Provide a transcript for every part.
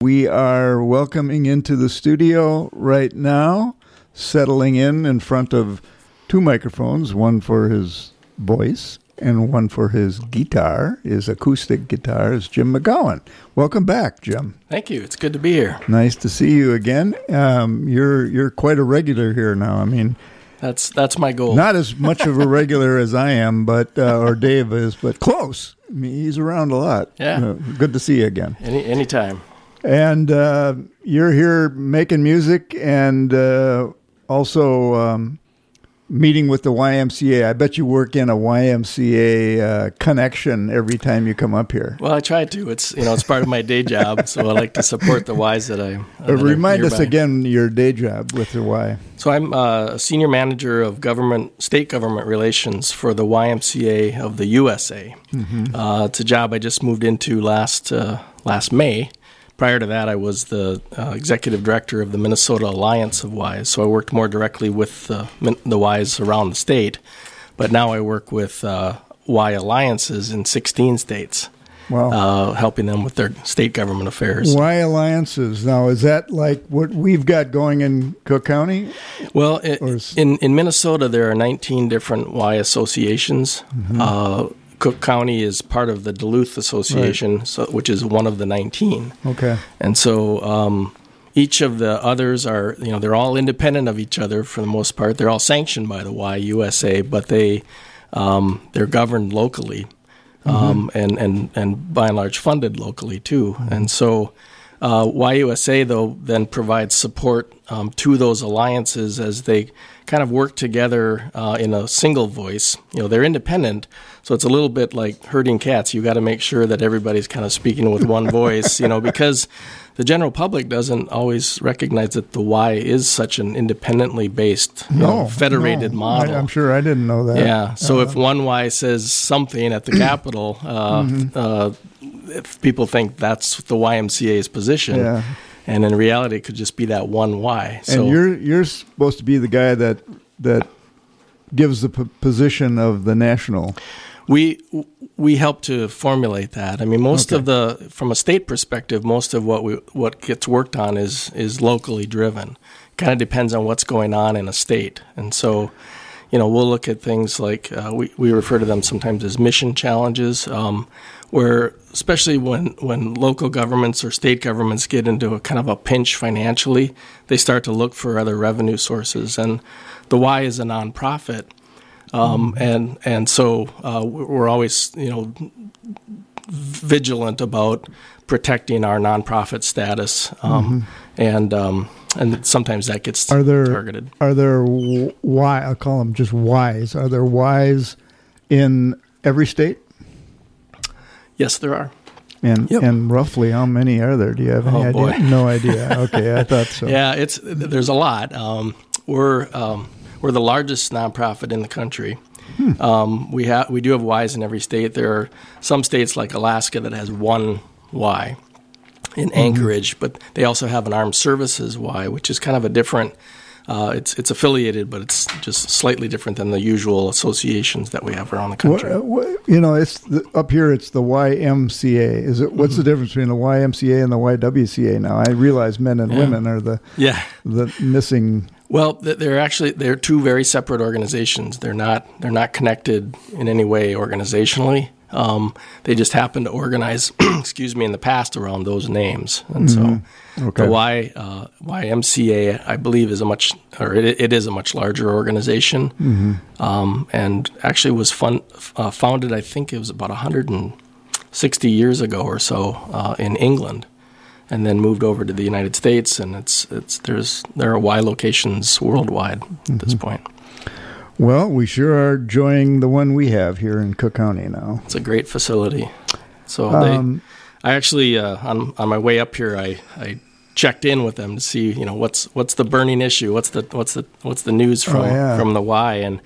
We are welcoming into the studio right now, settling in front of two microphones, one for his voice and one for his guitar, his acoustic guitar, is Jim McGowan. Welcome back, Jim. Thank you. It's good to be here. Nice to see you again. You're quite a regular here now. I mean, that's my goal. Not as much of a regular as I am, but or Dave is, but close. I mean, he's around a lot. Yeah. Good to see you again. Anytime. And you're here making music and also meeting with the YMCA. I bet you work in a YMCA connection every time you come up here. Well, I try to. It's part of my day job, so I like to support the Ys that I remind us again your day job with the Y. So I'm a senior manager of state government relations for the YMCA of the USA. Mm-hmm. It's a job I just moved into last May. Prior to that, I was the executive director of the Minnesota Alliance of Ys, so I worked more directly with the Ys around the state. But now I work with Y alliances in 16 states, helping them with their state government affairs. Y alliances. Now, is that like what we've got going in Cook County? Well, in Minnesota, there are 19 different Y associations. Mm-hmm. Cook County is part of the Duluth Association, right, which is one of the 19. Okay. And so each of the others are, they're all independent of each other for the most part. They're all sanctioned by the YUSA, but they're governed locally, and by and large funded locally too. Mm-hmm. And so YUSA, though, then provides support to those alliances as they kind of work together in a single voice. They're independent, so it's a little bit like herding cats. You got to make sure that everybody's kind of speaking with one voice, because the general public doesn't always recognize that the Y is such an independently based, federated model. I'm sure I didn't know that. Yeah, so if one Y says something at the Capitol, if people think that's the YMCA's position. Yeah. And in reality, it could just be that one Y. So, and you're supposed to be the guy that gives the position of the national. We help to formulate that. I mean, from a state perspective, most of what gets worked on is locally driven. Kind of depends on what's going on in a state, and so we'll look at things like we refer to them sometimes as mission challenges. Where especially when local governments or state governments get into a kind of a pinch financially, they start to look for other revenue sources. And the Y is a nonprofit, and so we're always vigilant about protecting our nonprofit status, and sometimes that gets targeted. Are there Y? I'll call them just Ys. Are there Ys in every state? Yes, there are. And roughly how many are there? Do you have any idea? Boy. No idea. Okay, I thought so. Yeah, there's a lot. We're the largest nonprofit in the country. We do have Ys in every state. There are some states like Alaska that has one Y in Anchorage, but they also have an armed services Y, which is kind of a different. It's affiliated, but it's just slightly different than the usual associations that we have around the country. It's up here. It's the YMCA. What's the difference between the YMCA and the YWCA? Now I realize men and women are the missing. Well, they're two very separate organizations. They're not connected in any way organizationally. They just happen to organize, in the past around those names, and so the YMCA, I believe, is it is a much larger organization, and actually was founded. I think it was about 160 years ago or so in England, and then moved over to the United States, and there are Y locations worldwide at this point. Well, we sure are enjoying the one we have here in Cook County now. It's a great facility. So I actually on my way up here, I checked in with them to see what's the burning issue, what's the news from the Y, and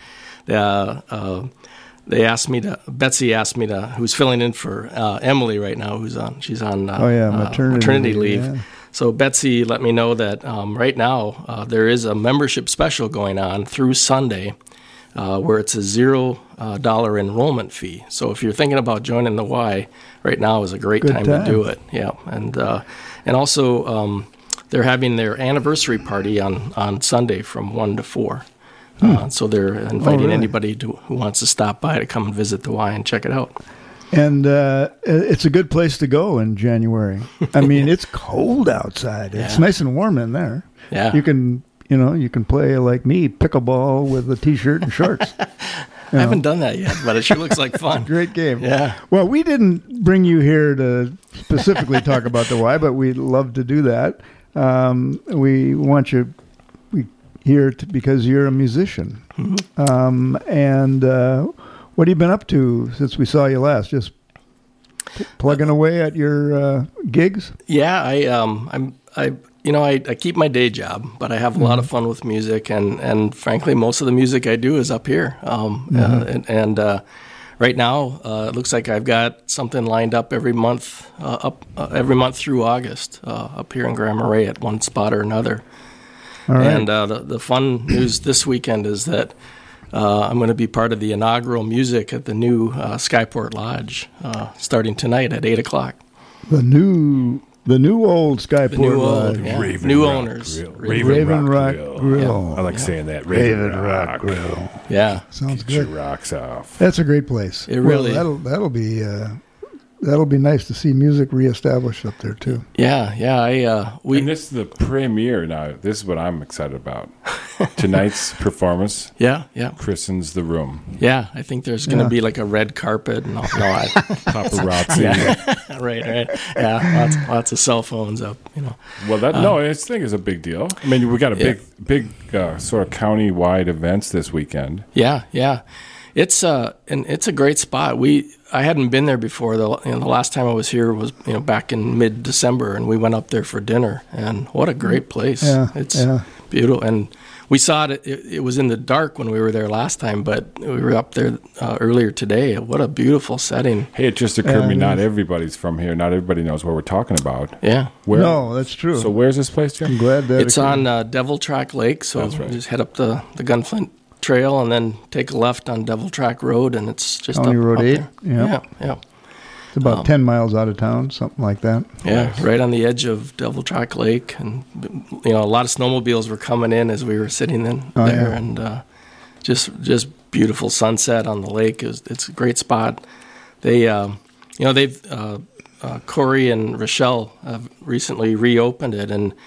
Betsy asked me to, who's filling in for Emily right now, she's on maternity leave. Yeah. So Betsy let me know that right now there is a membership special going on through Sunday. Where it's a $0 enrollment fee. So if you're thinking about joining the Y, right now is a great time to do it. Yeah, and And also, they're having their anniversary party on Sunday from 1 to 4. So they're inviting anybody who wants to stop by to come and visit the Y and check it out. And it's a good place to go in January. I mean, it's cold outside. It's nice and warm in there. Yeah. You can play like me, pickleball with a T-shirt and shorts. I haven't done that yet, but it sure looks like fun. Great game. Yeah. Well, we didn't bring you here to specifically talk about the Y, but we'd love to do that. We want you here because you're a musician. Mm-hmm. And what have you been up to since we saw you last? Just plugging away at your gigs? Yeah, I keep my day job, but I have a lot of fun with music, and frankly, most of the music I do is up here. Right now, it looks like I've got something lined up every month, every month through August, up here in Grand Marais at one spot or another. All right. And the fun news this weekend is that I'm going to be part of the inaugural music at the new Skyport Lodge, starting tonight at 8:00. The new old Skyport Lodge. New owners. Raven Rock Grill. I like saying that. Raven Rock Grill. Yeah. Sounds Get good. your rocks off. That's a great place. It really. That'll be nice to see music reestablished up there too. Yeah. And this is the premiere now. This is what I'm excited about. Tonight's performance. Yeah. Christens the room. Yeah, I think there's going to be like a red carpet and paparazzi. Right. Yeah, lots of cell phones up. Well, this thing is a big deal. I mean, we got a big sort of county-wide events this weekend. Yeah. It's a great spot. I hadn't been there before. The last time I was here was back in mid-December, and we went up there for dinner. And what a great place! It's beautiful. And we saw it. It was in the dark when we were there last time, but we were up there earlier today. What a beautiful setting! Hey, it just occurred to me. Not everybody's from here. Not everybody knows what we're talking about. Yeah. No, that's true. So where's this place, Jim? I'm glad that it's on Devil Track Lake. So that's right. Just head up the Gunflint Trail and then take a left on Devil Track Road, and it's just County Road 8. Yeah. It's about 10 miles out of town, something like that. Yeah, right on the edge of Devil Track Lake, and a lot of snowmobiles were coming in as we were sitting there, and just beautiful sunset on the lake. It's a great spot. They, Corey and Rochelle have recently reopened it, and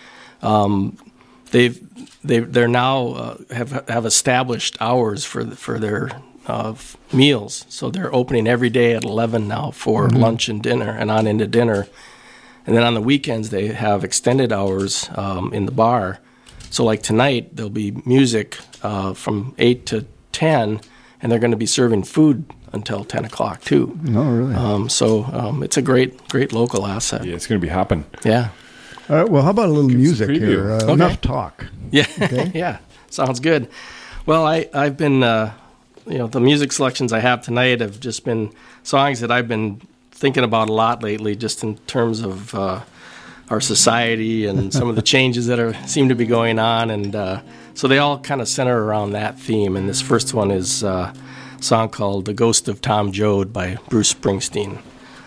they're now have established hours for their meals. So they're opening every day at 11 now for lunch and dinner, and on into dinner. And then on the weekends they have extended hours in the bar. So like tonight there'll be music from 8 to 10, and they're going to be serving food until 10 o'clock too. No, really. So it's a great local asset. Yeah, it's going to be hopping. Yeah. All right, well, how about a little music here? Okay. Enough talk. Yeah, okay. Yeah, sounds good. Well, I've been, the music selections I have tonight have just been songs that I've been thinking about a lot lately, just in terms of our society and some of the changes that seem to be going on, and so they all kind of center around that theme. And this first one is a song called "The Ghost of Tom Joad" by Bruce Springsteen.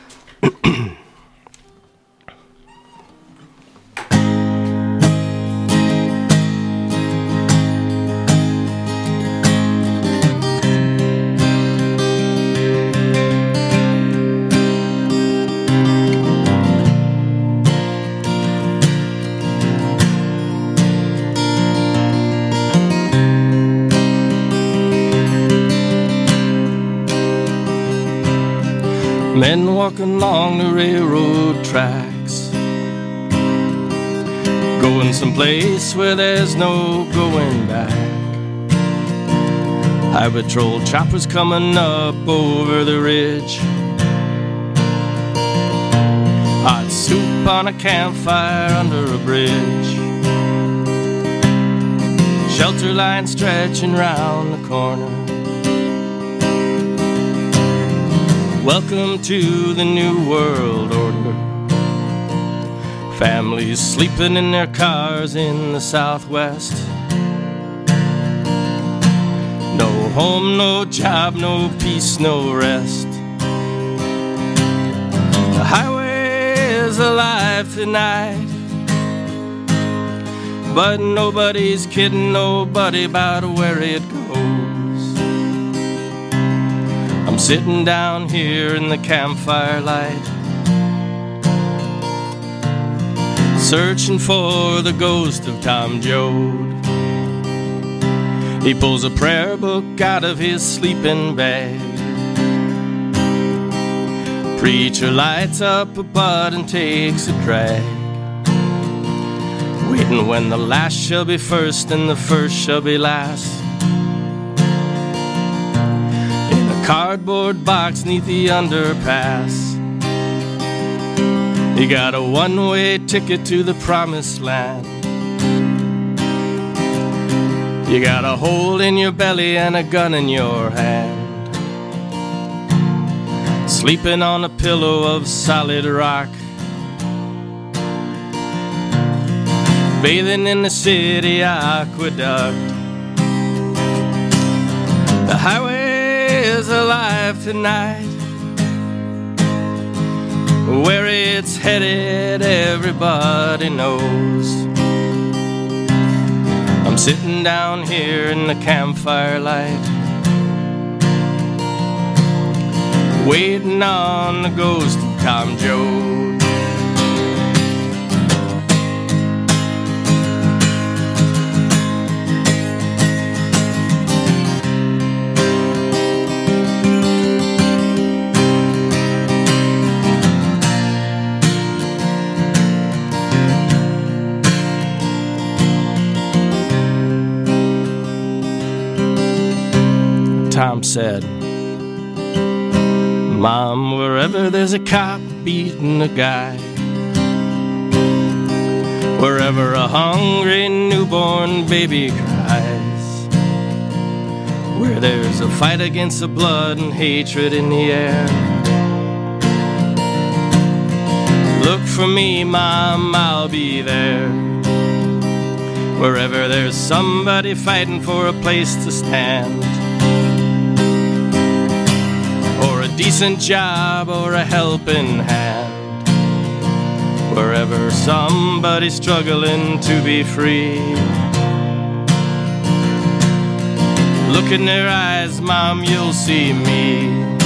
Men walking along the railroad tracks, going someplace where there's no going back. Highway patrol choppers coming up over the ridge. Hot soup on a campfire under a bridge. Shelter line stretching round the corner. Welcome to the New World Order. Families sleeping in their cars in the Southwest. No home, no job, no peace, no rest. The highway is alive tonight, but nobody's kidding nobody about where it goes. I'm sitting down here in the campfire light, searching for the ghost of Tom Joad. He pulls a prayer book out of his sleeping bag. Preacher lights up a bud and takes a drag, waiting when the last shall be first and the first shall be last. In a cardboard box neath the underpass, you got a one-way ticket to the promised land. You got a hole in your belly and a gun in your hand, sleeping on a pillow of solid rock, bathing in the city aqueduct. The highway is alive tonight, where it's headed everybody knows. I'm sitting down here in the campfire light, waiting on the ghost of Tom Joad. Tom said, Mom, wherever there's a cop beating a guy, wherever a hungry newborn baby cries, where there's a fight against the blood and hatred in the air, look for me, Mom, I'll be there. Wherever there's somebody fighting for a place to stand, decent job or a helping hand, wherever somebody's struggling to be free, look in their eyes, Mom, you'll see me.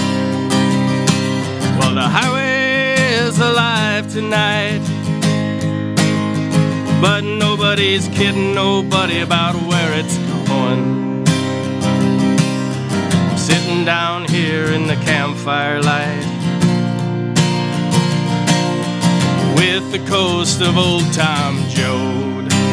Well, the highway is alive tonight, but nobody's kidding nobody about where it's going. Sitting down here in the campfire light, with the ghost of old Tom Joad.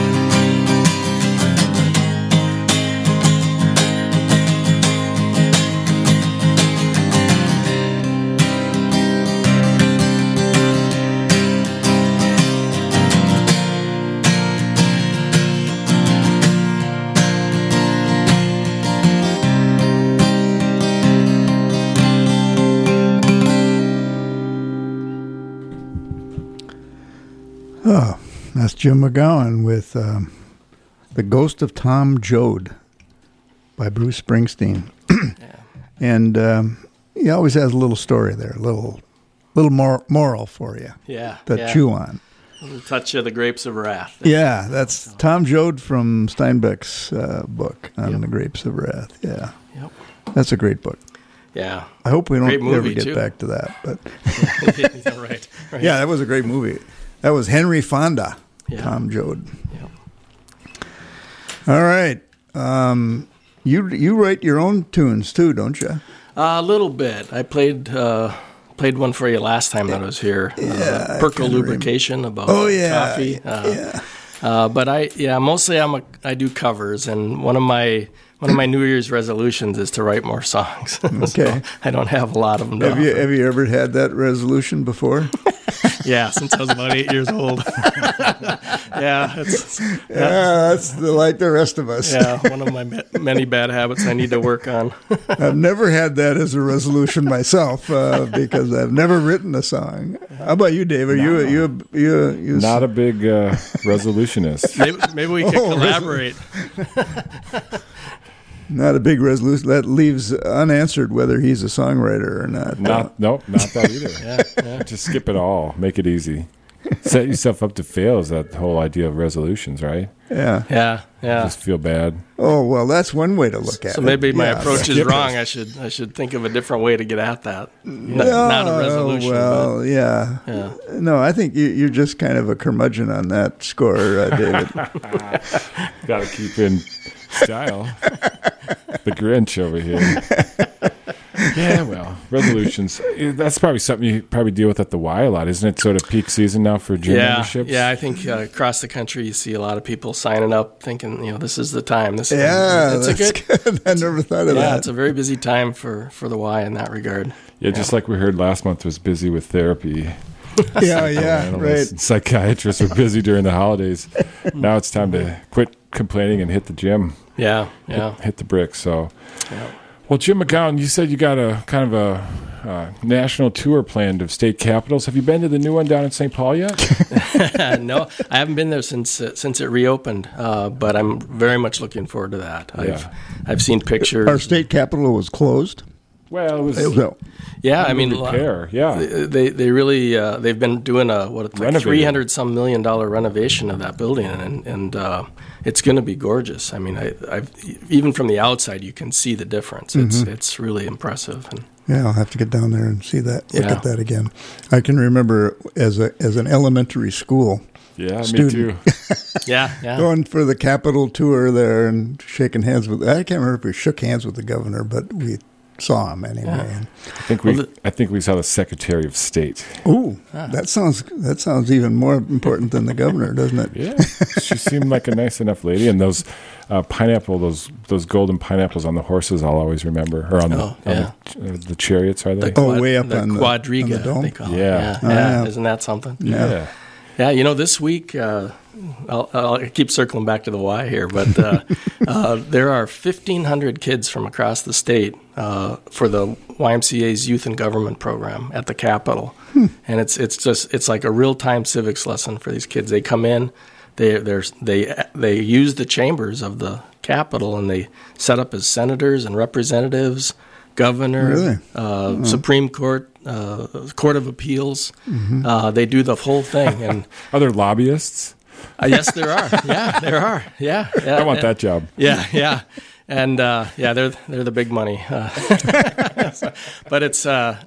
Oh, that's Jim McGowan with The Ghost of Tom Joad by Bruce Springsteen. Yeah. And he always has a little story there, a little moral for you to chew on. A little touch of the Grapes of Wrath. Yeah, that's Tom Joad from Steinbeck's book on the Grapes of Wrath. Yeah. Yep. That's a great book. Yeah. I hope we don't ever get too. back to that. But right. Yeah, that was a great movie. That was Henry Fonda, Tom Joad. Yeah. All right. You write your own tunes too, don't you? A little bit. I played one for you last time that I was here. Perco Lubrication about coffee. But mostly I do covers, and one of my New Year's resolutions is to write more songs. Okay. So I don't have a lot of them. Have you ever had that resolution before? Yeah, since I was about 8 years old. That's like the rest of us. Yeah, one of my many bad habits I need to work on. I've never had that as a resolution myself because I've never written a song. How about you, Dave? Are you not a big resolutionist? Maybe we could collaborate. Not a big resolution. That leaves unanswered whether he's a songwriter or not. Nope, not that either. Yeah. Just skip it all. Make it easy. set yourself up to fail is that whole idea of resolutions, right? Yeah. Yeah. Just feel bad. Oh, well, that's one way to look at it. So maybe my Yeah, approach is wrong. I should think of a different way to get at that. Not a resolution. Well, yeah. No, I think you're just kind of a curmudgeon on that score, David. Got to keep in style. The Grinch over here. Yeah, well, resolutions. That's probably something you probably deal with at the Y a lot, isn't it? Sort of peak season now for gym memberships? Yeah, I think across the country you see a lot of people signing up thinking, this is the time. That's good. I never thought of that. Yeah, it's a very busy time for the Y in that regard. Yeah, just like we heard last month was busy with therapy. Yeah, right. Psychiatrists were busy during the holidays. Now it's time to quit complaining and hit the gym. Yeah. Hit the bricks, so... Yeah. Well, Jim McGowan, you said you got a kind of a national tour planned of state capitals. Have you been to the new one down in St. Paul yet? No, I haven't been there since it reopened, but I'm very much looking forward to that. Yeah. I've seen pictures. Our state capitol was closed. Well, it was. Yeah, I mean, repair. Yeah, they really they've been doing a $300-some million renovation of that building, and it's going to be gorgeous. I mean, I've even from the outside you can see the difference. It's really impressive. And yeah, I'll have to get down there and see that. Look at that again. I can remember as an elementary school. Yeah, student. Me too. Yeah. Going for the Capitol tour there and shaking hands with. I can't remember if we shook hands with the governor, but we saw him anyway. Yeah. I think we saw the Secretary of State. Ooh, that sounds even more important than the governor, doesn't it? Yeah, she seemed like a nice enough lady, and those those golden pineapples on the horses, I'll always remember, or on the chariots, are they? Way up on quadriga, on the dome. they call it. Yeah. Yeah. Isn't that something? Yeah. Yeah, this week, I'll keep circling back to the Y here, but there are 1,500 kids from across the state for the YMCA's Youth and Government program at the Capitol. And it's like a real-time civics lesson for these kids. They come in, they use the chambers of the Capitol, and they set up as senators and representatives, governor, Supreme Court, Court of Appeals. They do the whole thing. And are there lobbyists? Yes, there are. Yeah, there are. Yeah. I want that job. Yeah. And they're the big money. But it's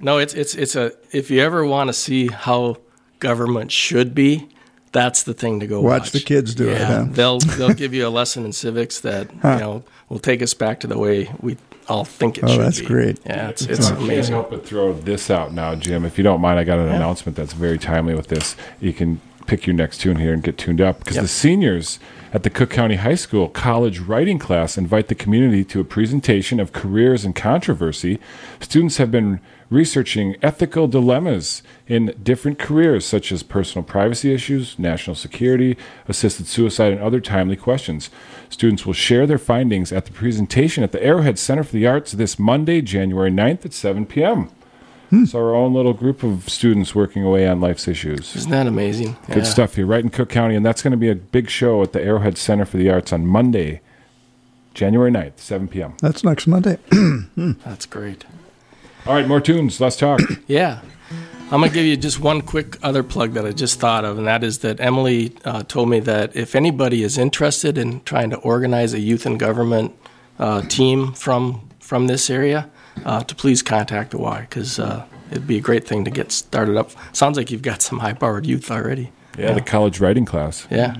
if you ever want to see how government should be, that's the thing to go watch. The kids do it. Huh? They'll give you a lesson in civics that will take us back to the way we all think it should be. Oh, that's great. Yeah, it's amazing. I can't amazing. help but throw this out now, Jim. If you don't mind, I got an announcement that's very timely with this. You can pick your next tune here and get tuned up, because the seniors at the Cook County High School College Writing class invite the community to a presentation of careers and controversy. Students have been researching ethical dilemmas in different careers, such as personal privacy issues, national security, assisted suicide, and other timely questions. Students will share their findings at the presentation at the Arrowhead Center for the Arts this Monday, January 9th at 7 p.m. So our own little group of students working away on life's issues. Isn't that amazing? Good stuff here, right in Cook County, and that's going to be a big show at the Arrowhead Center for the Arts on Monday, January 9th, 7 p.m. That's next Monday. That's great. All right, more tunes. Let's talk. Yeah. I'm going to give you just one quick other plug that I just thought of, and that is that Emily told me that if anybody is interested in trying to organize a youth and government team from this area, to please contact the Y, because it'd be a great thing to get started up. Sounds like you've got some high-powered youth already. Yeah, the college writing class. Yeah.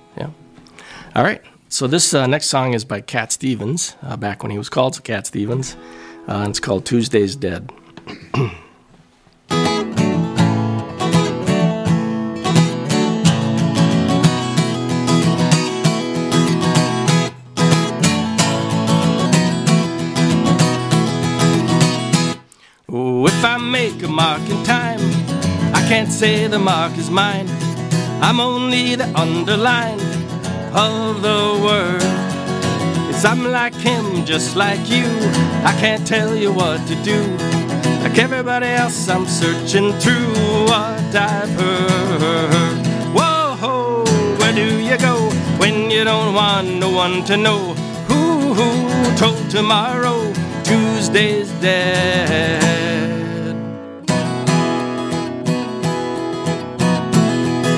All right. So this next song is by Cat Stevens, back when he was called Cat Stevens, and it's called Tuesday's Dead. If I make a mark in time, I can't say the mark is mine. I'm only the underline of the word. Yes, I'm like him, just like you. I can't tell you what to do. Like everybody else, I'm searching through what I've heard. Whoa, where do you go when you don't want no one to know? Who told tomorrow Tuesday's dead?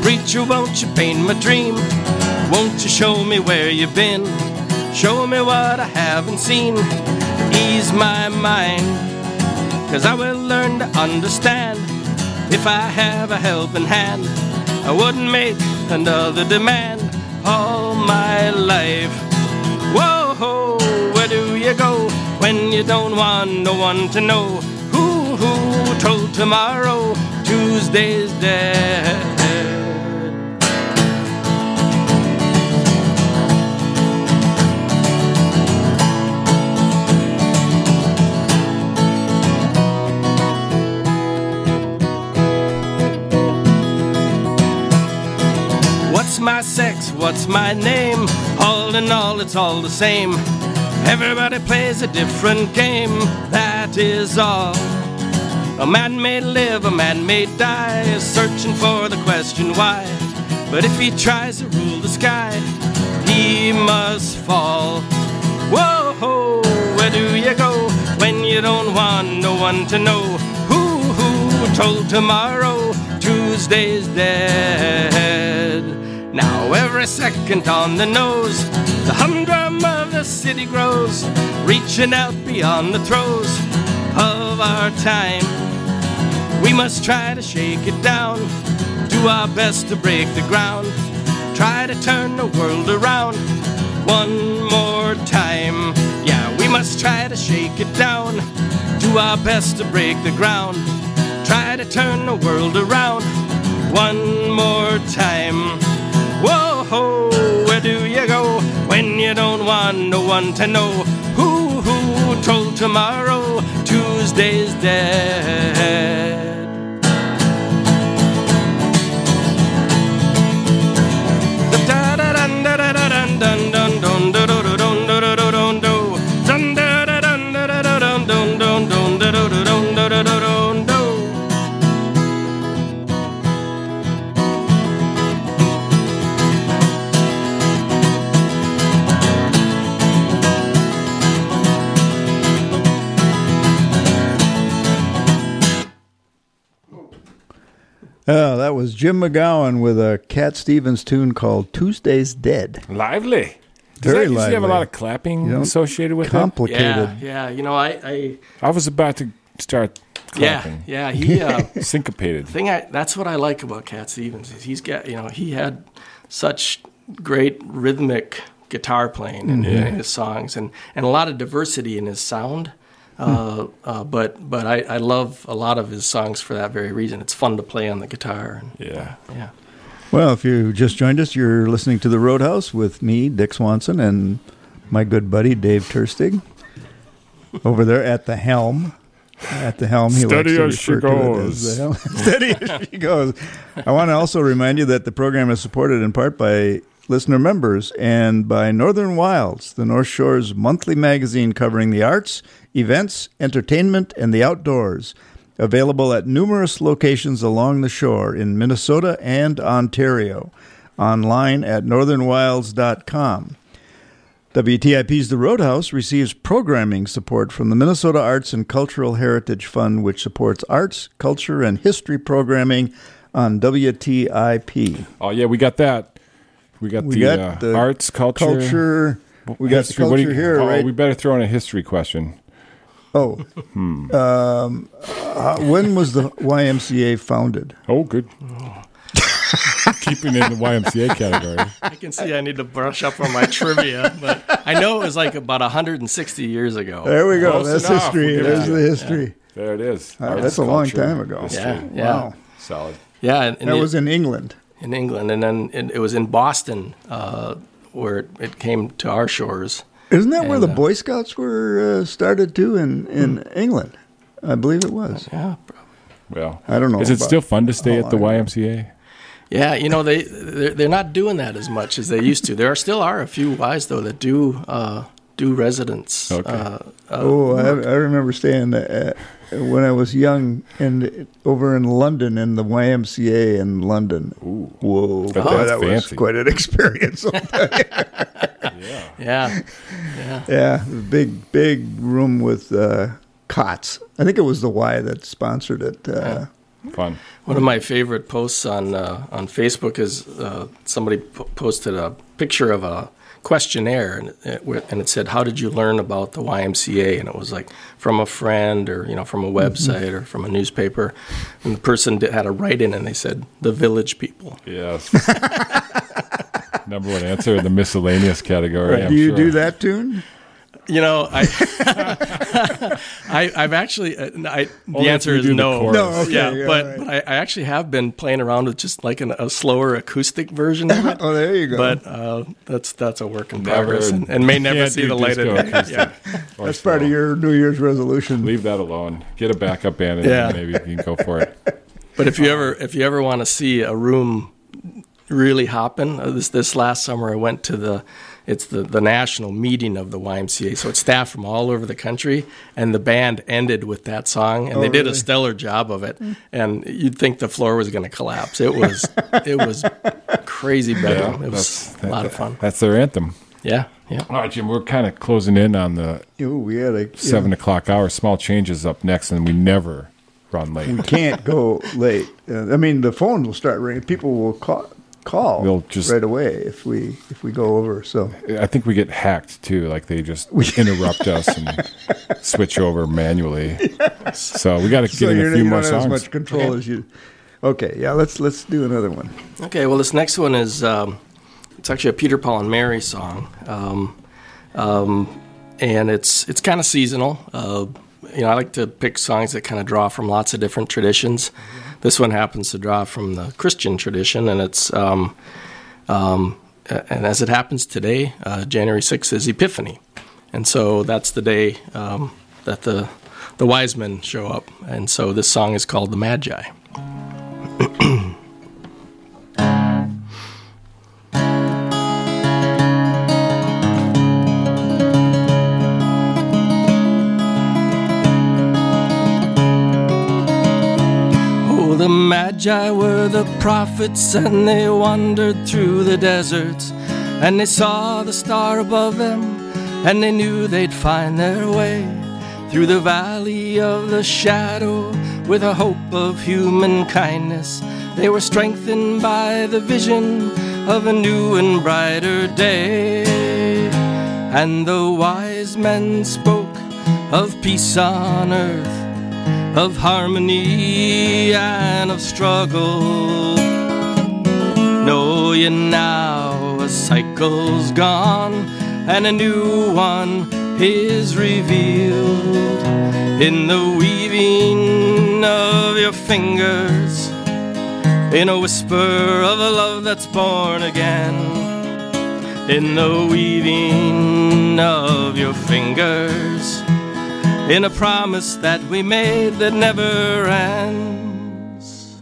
Preacher, won't you paint my dream? Won't you show me where you've been? Show me what I haven't seen. Ease my mind, 'cause I will learn to understand. If I have a helping hand, I wouldn't make another demand all my life. Whoa, where do you go when you don't want no one to know? Who told tomorrow Tuesday's dead? What's my sex? What's my name? All in all, it's all the same. Everybody plays a different game, that is all. A man may live, a man may die, searching for the question why. But if he tries to rule the sky, he must fall. Whoa, where do you go when you don't want no one to know? Who told tomorrow Tuesday's dead? Now every second on the nose, the humdrum of the city grows, reaching out beyond the throes of our time. We must try to shake it down, do our best to break the ground, try to turn the world around one more time. Yeah, we must try to shake it down, do our best to break the ground, try to turn the world around one more time. Whoa, where do you go when you don't want no one to know? Who told tomorrow Tuesday's dead? Oh, that was Jim McGowan with a Cat Stevens tune called Tuesday's Dead. Lively. Very Does that lively. have a lot of clapping associated with it? Complicated. Yeah. You know, I I was about to start clapping. Yeah. He Syncopated. that's what I like about Cat Stevens. Is he's got, he had such great rhythmic guitar playing in his songs, and a lot of diversity in his sound. But I love a lot of his songs for that very reason. It's fun to play on the guitar. And, Yeah. Yeah. Well, if you just joined us, you're listening to The Roadhouse with me, Dick Swanson, and my good buddy, Dave Turstig, over there at the helm. At the helm, he Steady likes as to refer she to it goes. as the helm. Steady as she goes. I want to also remind you that the program is supported in part by listener members and by Northern Wilds, the North Shore's monthly magazine covering the arts, events, entertainment, and the outdoors. Available at numerous locations along the shore in Minnesota and Ontario. Online at northernwilds.com. WTIP's The Roadhouse receives programming support from the Minnesota Arts and Cultural Heritage Fund, which supports arts, culture, and history programming on WTIP. Oh, yeah, we got that. We got the arts, culture. We got the culture here, right? We better throw in a history question. Oh. When was the YMCA founded? Oh, good. Keeping in the YMCA category. I can see I need to brush up on my trivia, but I know it was like about 160 years ago. There we go. Close That's enough. history. We'll give There's it the to you. history. There it is. Arts, That's a long culture, time ago. history. Yeah. Wow. Solid. Yeah. And That was in England. in England, and then it was in Boston where it came to our shores. Isn't that where And, the Boy Scouts were started too in England? I believe it was. Yeah. Well, I don't know Is it about still fun to stay how at the long. YMCA? Yeah, they're not doing that as much as they used to. There still are a few Ys though that do residence. Okay. I remember staying when I was young over in London in the YMCA in London. Ooh. Whoa, That's boy, that was fancy. quite an experience. Yeah. Yeah, big room with cots. I think it was the Y that sponsored it. Fun. One of my favorite posts on Facebook is somebody posted a picture of a questionnaire, and it said, "How did you learn about the YMCA?" And it was like from a friend, or from a website, or from a newspaper. And the person had a write-in, and they said, "The Village People." Yes. Number one answer in the miscellaneous category. Do you do that tune? I've actually the Only answer if you is do the no. chorus. No, okay, yeah, yeah, but right. I actually have been playing around with just like a slower acoustic version of it. Oh, there you go. But that's a work in Never- progress, and may never can't see do the light of disco day. acoustic Yeah. or That's part of slow. your New Year's resolution. Leave that alone. Get a backup band, and Yeah. maybe you can go for it. But if you ever want to see a room really hopping, this last summer I went to the national meeting of the YMCA. So it's staff from all over the country, and the band ended with that song, and they did a stellar job of it. And you'd think the floor was going to collapse. It was crazy bedlam. It was a lot of fun. That's their anthem. Yeah. All right, Jim, we're kind of closing in on the We had a 7 o'clock hour. Small Changes up next, and we never run late. We can't go late. The phone will start ringing. People will call They'll just- right away if we go over. So I think we get hacked too. Like they just interrupt us and switch over manually. So we got to get in a few you more don't have songs. as much control as you. Okay, yeah. Let's do another one. Okay, well, this next one is it's actually a Peter, Paul, and Mary song, and it's kind of seasonal. I like to pick songs that kind of draw from lots of different traditions. This one happens to draw from the Christian tradition, and it's and as it happens today, January 6th is Epiphany, and so that's the day that the wise men show up, and so this song is called "The Magi." The Magi were the prophets, and they wandered through the deserts, and they saw the star above them, and they knew they'd find their way through the valley of the shadow with a hope of human kindness. They were strengthened by the vision of a new and brighter day. And the wise men spoke of peace on earth, of harmony and of struggle. Know ye now a cycle's gone, and a new one is revealed in the weaving of your fingers, in a whisper of a love that's born again, in the weaving of your fingers, in a promise that we made that never ends.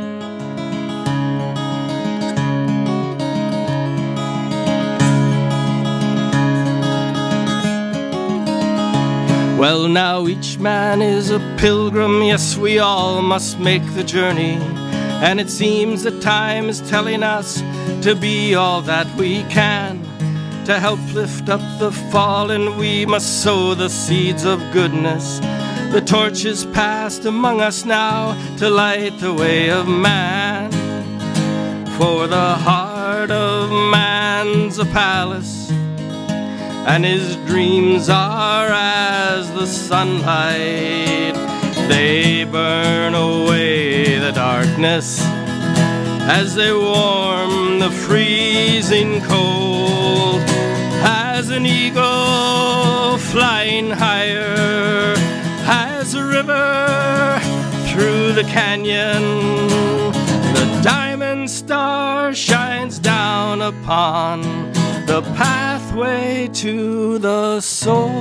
Well, now each man is a pilgrim, yes, we all must make the journey, and it seems that time is telling us to be all that we can. To help lift up the fallen, we must sow the seeds of goodness. The torch is passed among us now to light the way of man. For the heart of man's a palace, and his dreams are as the sunlight. They burn away the darkness as they warm the freezing cold. As an eagle flying higher, as a river through the canyon, the diamond star shines down upon the pathway to the soul.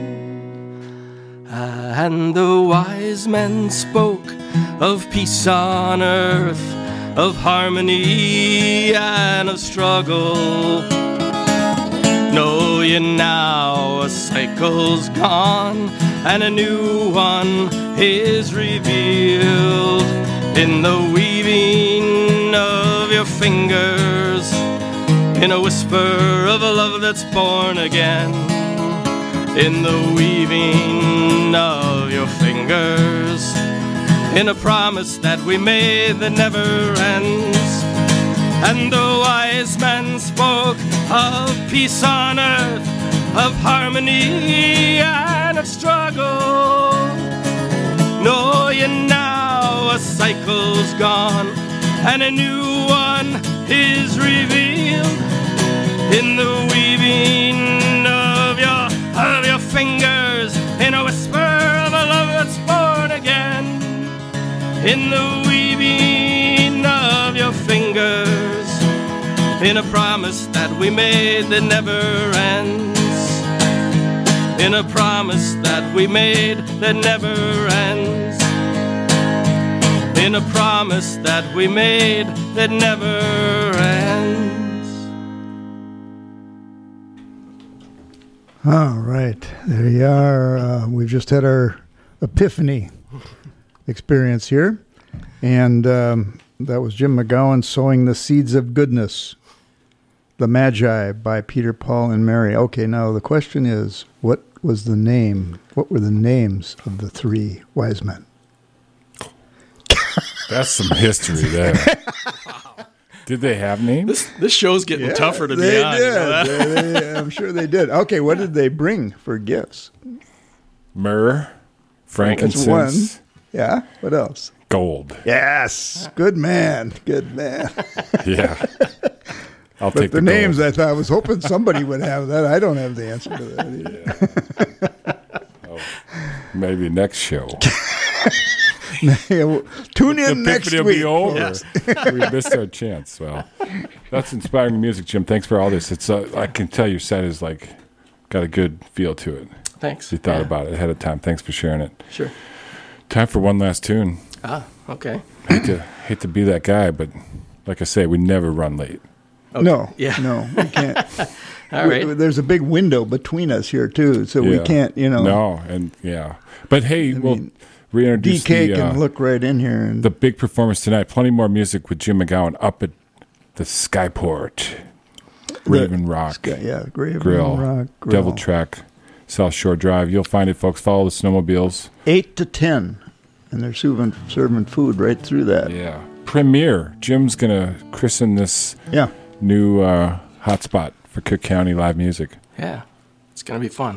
And the wise men spoke of peace on earth, of harmony and of struggle. Know ye now a cycle's gone, and a new one is revealed in the weaving of your fingers, in a whisper of a love that's born again, in the weaving of your fingers, in a promise that we made that never ends. And the wise man spoke of peace on earth, of harmony and of struggle. Know ye now a cycle's gone and a new one is revealed in the weaving of your fingers, in a whisper of a love that's born again, in the weaving of your fingers, in a promise that we made that never ends, in a promise that we made that never ends, in a promise that we made that never ends. All right, there you are. We've just had our epiphany experience here, and that was Jim McGowan, Sowing the Seeds of Goodness, The Magi by Peter, Paul, and Mary. Okay, now the question is, what were the names of the three wise men? That's some history there. Wow. Did they have names? This show's getting tougher to be on. Did. You know I'm sure they did. Okay, what did they bring for gifts? Myrrh, frankincense. That's one. Yeah, what else? Gold. Yes, good man. Yeah. I'll But take the the names, gold. I thought, I was hoping somebody would have that. I don't have the answer to that either. Oh, maybe next show. Tune in next will week. be over. Yes. We missed our chance. Well, that's inspiring music, Jim. Thanks for all this. It's I can tell your set is got a good feel to it. Thanks. You thought about it ahead of time. Thanks for sharing it. Sure. Time for one last tune. Okay. Hate to be that guy, but like I say, we never run late. Okay. No, Yeah. no, we can't. All right. There's a big window between us here too, so we can't. No, and but hey, we'll reintroduce DK can look right in here and the big performance tonight. Plenty more music with Jim McGowan up at the Skyport Raven Rock Raven Grill, Rock Grill. Devil Track, South Shore Drive. You'll find it, folks. Follow the snowmobiles. 8 to 10, and they're serving food right through that. Yeah, premiere. Jim's gonna christen this new hotspot for Cook County live music. Yeah, it's going to be fun.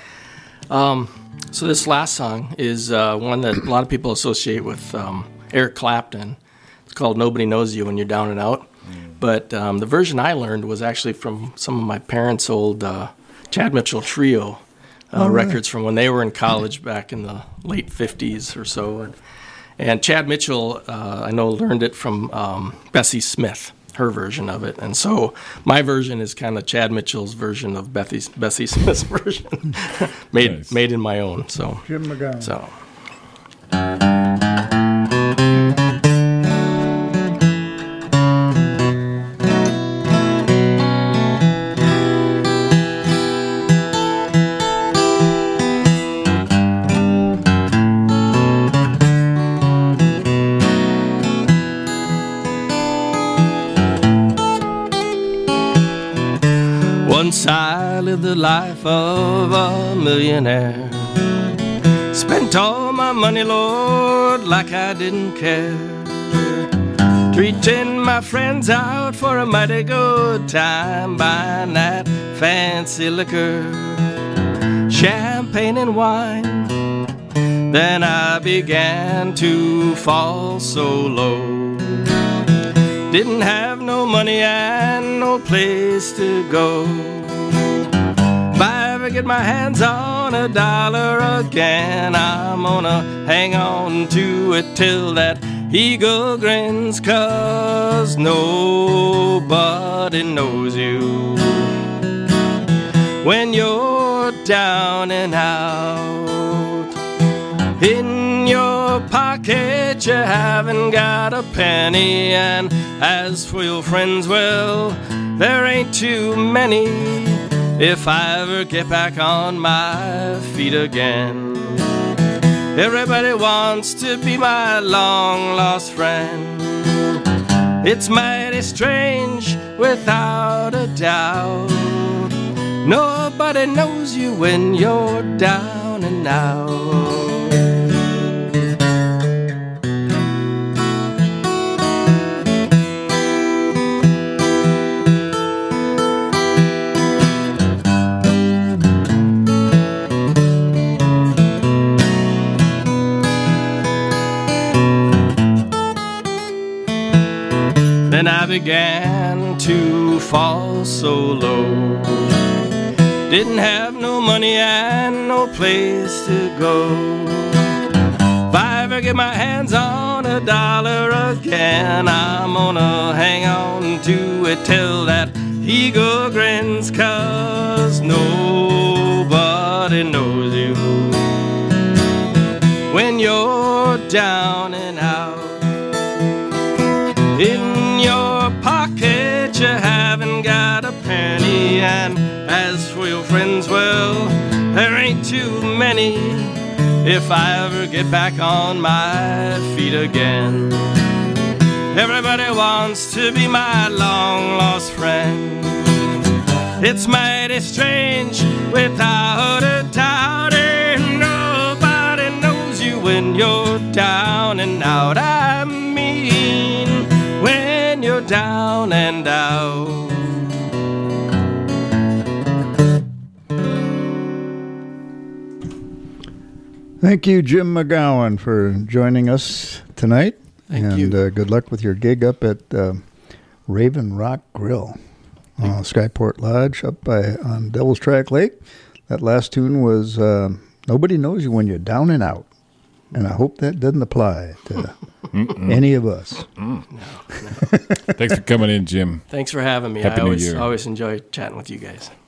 So this last song is one that a lot of people associate with Eric Clapton. It's called Nobody Knows You When You're Down and Out. But the version I learned was actually from some of my parents' old Chad Mitchell Trio records from when they were in college back in the late 50s or so. And Chad Mitchell, I know, learned it from Bessie Smith, her version of it. And so my version is kind of Chad Mitchell's version of Bessie Smith's version, made in my own. So Jim McGowan. So. Once I lived the life of a millionaire. Spent all my money, Lord, like I didn't care. Treating my friends out for a mighty good time, buying that fancy liquor, champagne and wine. Then I began to fall so low. Didn't have no money and no place to go. If I ever get my hands on a dollar again, I'm gonna hang on to it till that eagle grins, 'cause nobody knows you when you're down and out. In your pocket you haven't got a penny, and as for your friends, well, there ain't too many. If I ever get back on my feet again, everybody wants to be my long-lost friend. It's mighty strange, without a doubt. Nobody knows you when you're down and out. began to fall so low. Didn't have no money and no place to go. If I ever get my hands on $1 again, I'm gonna hang on to it till that eagle grins, 'cause nobody knows you when you're down and out. In your pocket you haven't got a penny, and as for your friends, well, there ain't too many. If I ever get back on my feet again, everybody wants to be my long-lost friend. It's mighty strange without a doubt, and nobody knows you when you're down and out. I mean, when you're down and out. Thank you, Jim McGowan, for joining us tonight. Thank you. And good luck with your gig up at Raven Rock Grill, Skyport Lodge up on Devil's Track Lake. That last tune was Nobody Knows You When You're Down and Out. And I hope that doesn't apply to any of us. No. Thanks for coming in, Jim. Thanks for having me. Happy I New Year. always enjoy chatting with you guys.